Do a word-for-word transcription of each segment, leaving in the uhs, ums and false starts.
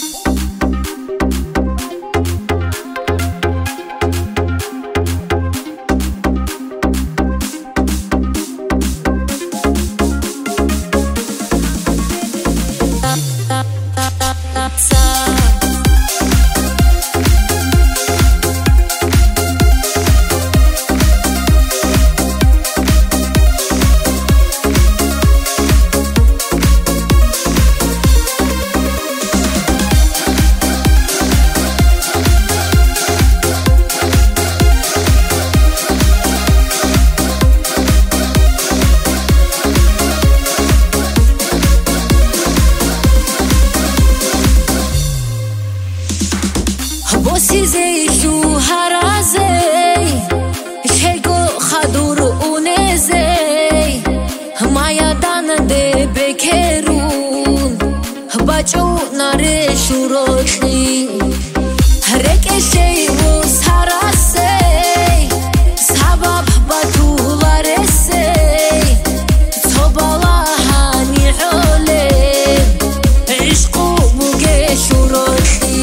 Bosizei shu harazei Shego khadur unezei Mayadan de bekerun Bachu nare shurotli Rekeshei us harasei Sabab batularesei Tobala hani ole Ishqu buge shurotli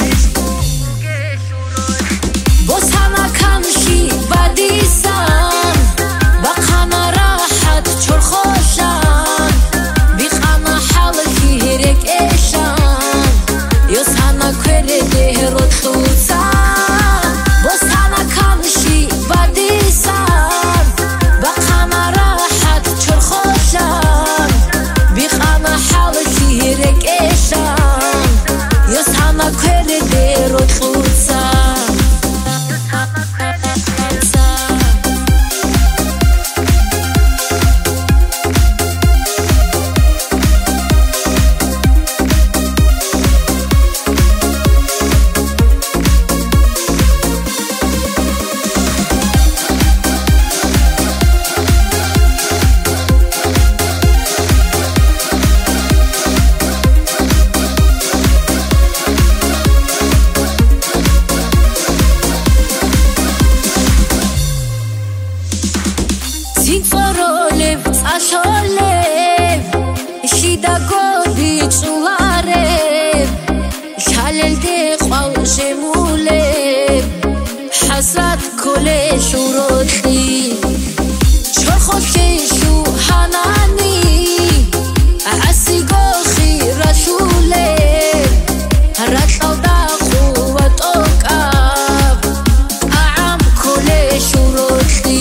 Sinforoleb asholeb Shida godi chulareb Shalelde qval shemuleb Hasad kole shurotli Chorkhoshe shu hanani Asigo khira shuleb Ratlda quwat okab Aam kole shurotli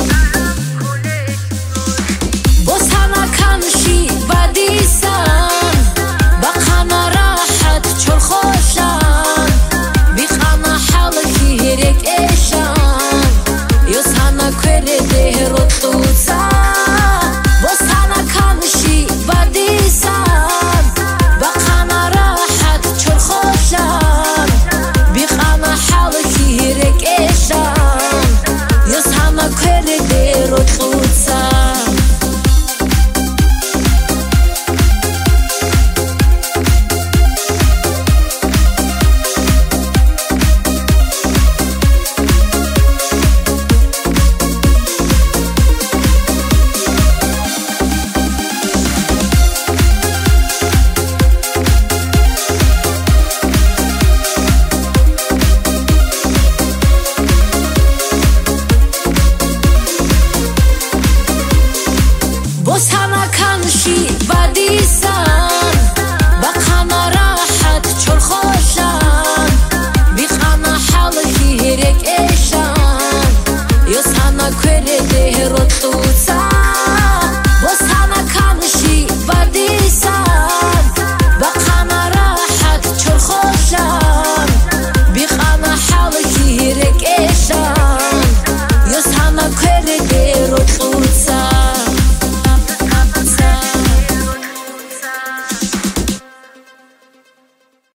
Bosana kanshi badisan Bakhana rahat chor khoshan Bikhana halki hirek eshan Yosana kwere deherot tutsa Bosana kanshi badisan Bakhana rahat chor khoshan Bikhana halki hirek eshan Yosana kwere deherot tutsa